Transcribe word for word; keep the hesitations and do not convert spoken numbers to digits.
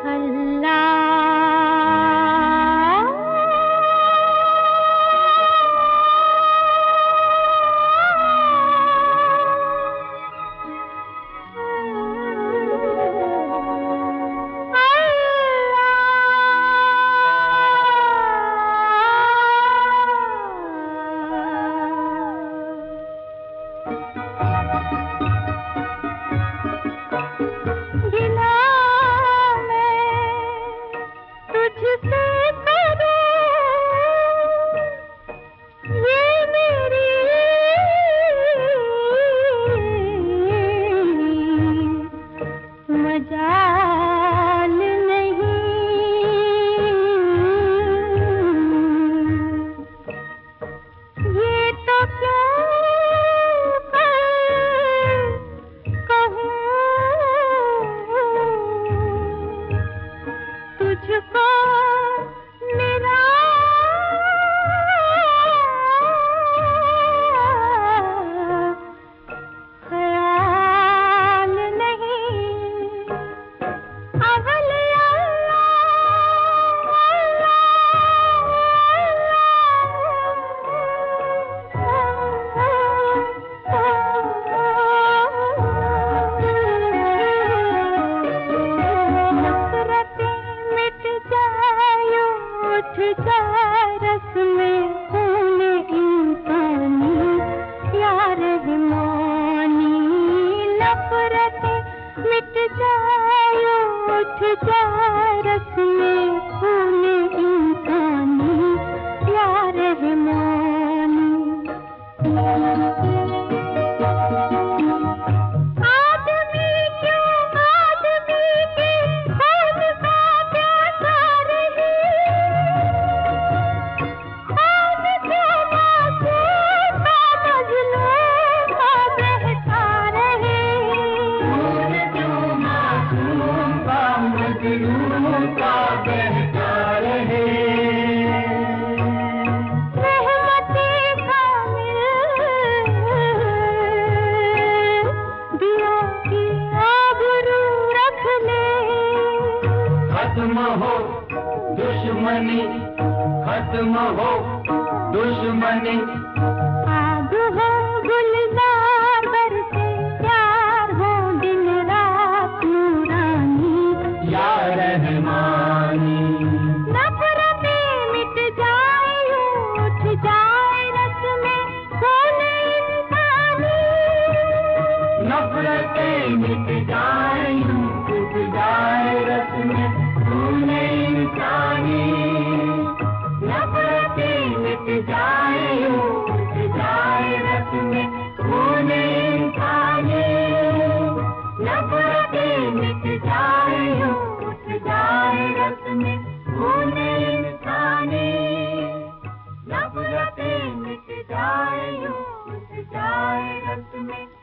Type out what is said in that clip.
खत्म हो दुश्मनी, खत्म हो दुश्मनी। आग हो गुलजार बरसे, प्यार हो दिन रात नूरानी। या रहमानी नफरतें मिट जाए, उठ जाए रस में खून इंसानी। नफरतें मिट जाए, उठ जाए रस में खून इंसानी। नफरतें मिट जाए, उठ जाए रस में खून इंसानी। नफरतें मिट जाए, उठ जाए रस में खून इंसानी। नफरतें मिट जाए, उठ जाए रस में